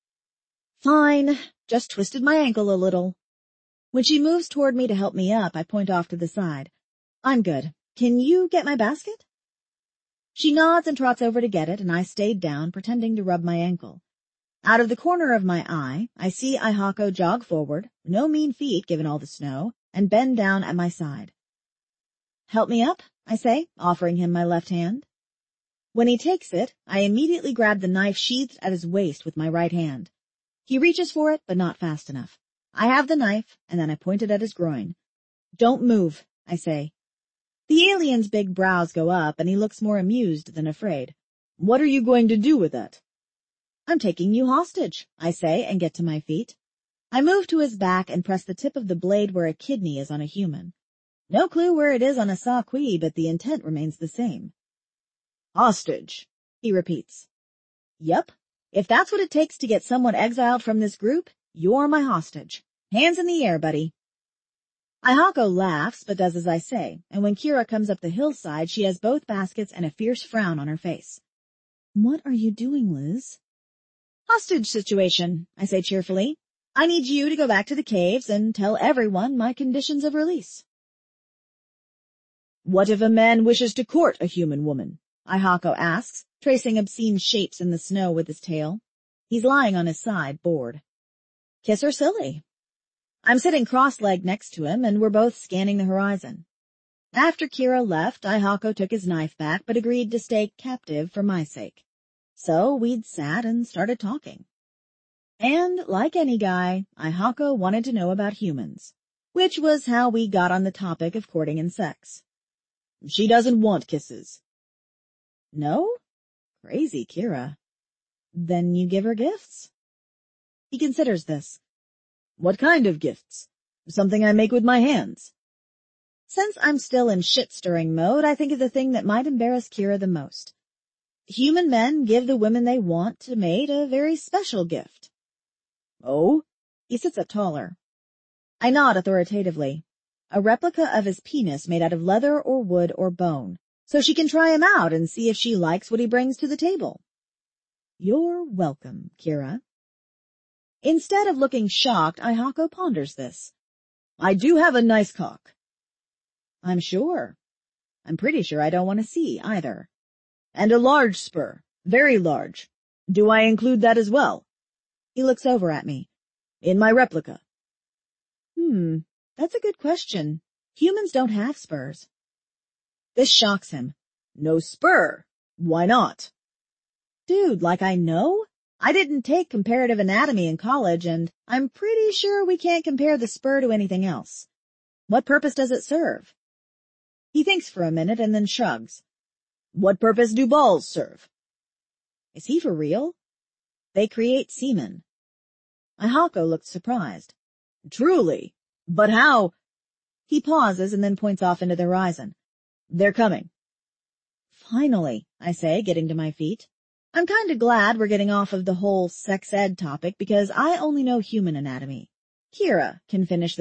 Fine. Just twisted my ankle a little. When she moves toward me to help me up, I point off to the side. I'm good. Can you get my basket? She nods and trots over to get it, and I stayed down, pretending to rub my ankle. Out of the corner of my eye, I see Aihako jog forward, no mean feat given all the snow, and bend down at my side. Help me up, I say, offering him my left hand. When he takes it, I immediately grab the knife sheathed at his waist with my right hand. He reaches for it, but not fast enough. I have the knife, and then I point it at his groin. Don't move, I say. The alien's big brows go up, and he looks more amused than afraid. What are you going to do with that? I'm taking you hostage, I say, and get to my feet. I move to his back and press the tip of the blade where a kidney is on a human. No clue where it is on a Saqui, but the intent remains the same. Hostage, he repeats. Yup. If that's what it takes to get someone exiled from this group, you're my hostage. Hands in the air, buddy. Aihako laughs, but does as I say, and when Kira comes up the hillside, she has both baskets and a fierce frown on her face. What are you doing, Liz? Hostage situation, I say cheerfully. I need you to go back to the caves and tell everyone my conditions of release. What if a man wishes to court a human woman? Aihako asks, tracing obscene shapes in the snow with his tail. He's lying on his side, bored. Kiss her silly. I'm sitting cross-legged next to him, and we're both scanning the horizon. After Kira left, Aihako took his knife back, but agreed to stay captive for my sake. So we'd sat and started talking. And, like any guy, Aihako wanted to know about humans, which was how we got on the topic of courting and sex. She doesn't want kisses. No? Crazy, Kira. Then you give her gifts? He considers this. What kind of gifts? Something I make with my hands. Since I'm still in shit-stirring mode, I think of the thing that might embarrass Kira the most. Human men give the women they want to mate a very special gift. Oh? He sits up taller. I nod authoritatively. A replica of his penis made out of leather or wood or bone, so she can try him out and see if she likes what he brings to the table. You're welcome, Kira. Instead of looking shocked, Aihako ponders this. I do have a nice cock. I'm sure. I'm pretty sure I don't want to see either. And a large spur. Very large. Do I include that as well? He looks over at me. In my replica. Hmm, that's a good question. Humans don't have spurs. This shocks him. No spur. Why not? Dude, like I know? I didn't take comparative anatomy in college, and I'm pretty sure we can't compare the spur to anything else. What purpose does it serve? He thinks for a minute and then shrugs. What purpose do balls serve? Is he for real? They create semen. Aihako looked surprised. Truly. But how? He pauses and then points off into the horizon. They're coming. Finally, I say, getting to my feet. I'm kinda glad we're getting off of the whole sex ed topic because I only know human anatomy. Kira can finish